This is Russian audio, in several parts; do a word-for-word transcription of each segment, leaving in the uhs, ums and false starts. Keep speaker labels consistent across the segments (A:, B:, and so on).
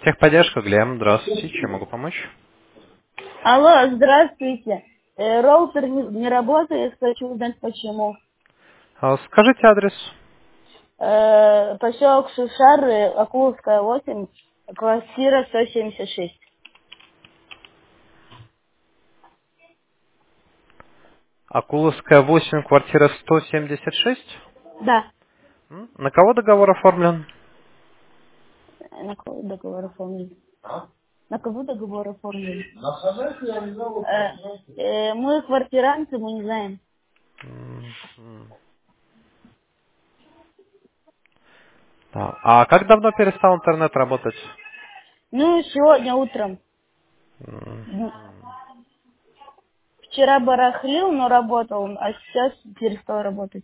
A: Техподдержка, Глеб, здравствуйте, чем могу помочь?
B: Алло, здравствуйте. Э, роутер не, не работает, хочу узнать почему.
A: А, Скажите адрес.
B: Э, поселок Шушар, э, Акуловская, восемь, квартира сто семьдесят шесть.
A: Акуловская, восемь, квартира сто семьдесят шесть.
B: Да.
A: М, На кого договор оформлен?
B: Э, На кого договор оформлен? На кого договор оформлен? Э, э, мы квартиранты, мы не знаем.
A: М, м. Да. А как давно перестал интернет работать?
B: Ну, сегодня утром.
A: М,
B: М,
A: м.
B: Вчера барахлил, но работал, а сейчас перестал работать.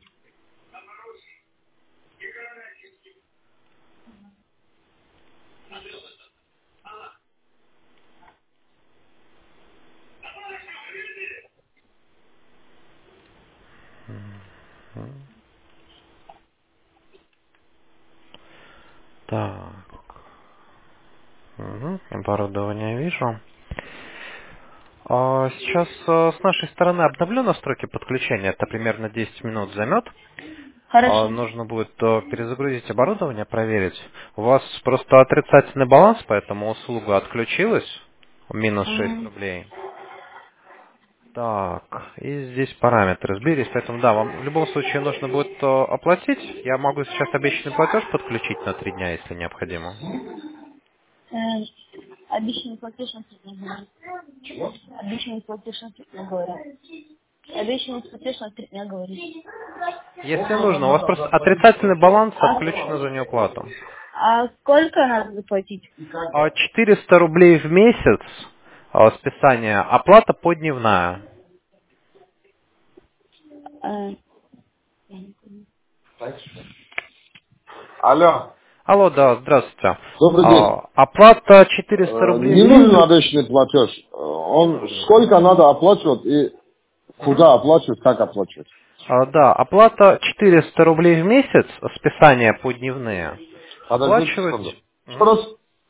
A: Так. Мгм, Оборудование вижу. А, Сейчас э, с нашей стороны обновлю настройки подключения. Это примерно десять минут займет. А,
B: Хорошо.
A: Нужно будет э, перезагрузить оборудование, проверить. У вас просто отрицательный баланс, поэтому услуга отключилась. Минус шесть
B: Ага.
A: рублей. Так, и здесь параметры сбились, поэтому да, вам в любом случае нужно будет э, оплатить. Я могу сейчас обещанный платеж подключить на три дня, если необходимо.
B: Э, Обещанный платеж на три дня говорит. Чего? Обещанный платеж на три дня говорит. Обещанный платеж на три дня говорит.
A: Если нужно, у вас просто отрицательный баланс
B: А,
A: отключено за неуплату.
B: а сколько надо заплатить?
A: А, четыреста рублей в месяц а, списание, оплата подневная.
B: Э,
C: Алло,
A: Алло, да, здравствуйте.
C: добрый день.
A: А, Оплата четыреста
C: Э,
A: рублей в
C: Не нужен
A: месяц.
C: обещанный платеж. Э,
A: Не
C: Он
A: нужен.
C: сколько надо оплачивать и
A: Мгм.
C: куда оплачивать, как оплачивать?
A: А, да, оплата четыреста рублей в месяц, списание подневные.
C: Подождите
A: Оплачивать.
C: секунду. Что
A: Мгм.
C: раз?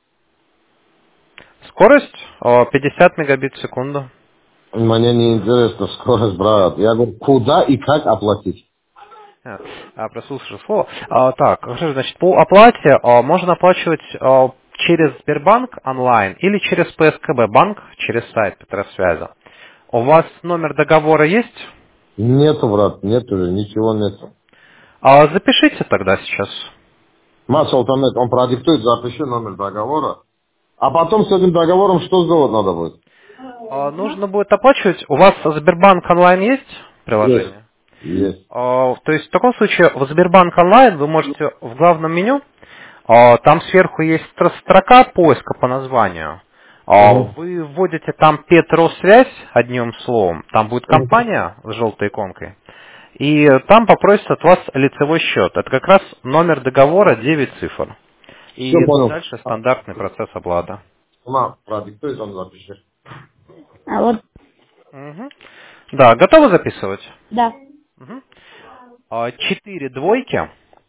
A: Скорость а, пятьдесят мегабит в секунду.
C: Мне не интересно скорость, брат. Я говорю, куда и как оплатить?
A: А, а, прослушал слово. А, так, хорошо, значит, по оплате а, можно оплачивать а, через Сбербанк онлайн или через П С К Б банк, через сайт Петросвязи. У вас номер договора есть?
C: Нету, брат, нету, ничего нету.
A: А, запишите тогда сейчас.
C: Масса Алтамет, он продиктует, запиши номер договора. А потом с этим договором что сделать надо будет?
A: А, нужно будет оплачивать. У вас Сбербанк онлайн есть
C: Есть.
A: приложение?
C: Есть.
A: А, то есть в таком случае в Сбербанк онлайн вы можете в главном меню, а, там сверху есть стро- строка поиска по названию. А,
C: Угу.
A: Вы вводите там Петросвязь одним словом, там будет
C: Угу.
A: компания с желтой иконкой, и там попросят от вас лицевой счет. Это как раз номер договора девять цифр.
C: Все
A: И
C: понял.
A: дальше стандартный процесс оплаты.
C: На, продиктуй, там запиши.
B: а вот,
A: Мгм. Да, готовы записывать?
B: да.
A: Мгм. А, Четыре двойки.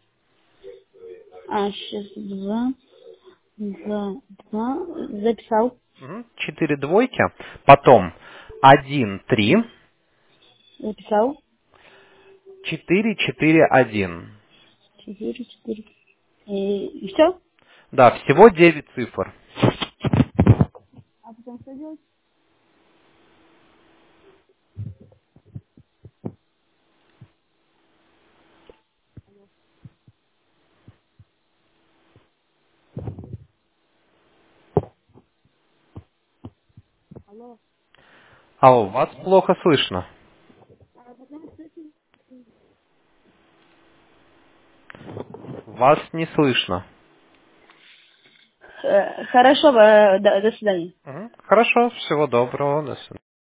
B: А, сейчас два, два, два. Записал.
A: Мгм. Четыре двойки. Потом один, три,
B: Записал.
A: четыре, четыре, один.
B: Четыре, четыре. И, и все?
A: Да, всего девять цифр.
B: А потом что делать? Алло.
A: А вас плохо слышно.
B: А потом что делать?
A: Вас не слышно.
B: Э, Хорошо, э, до, до свидания.
A: Мгм. Хорошо, всего доброго. До свидания.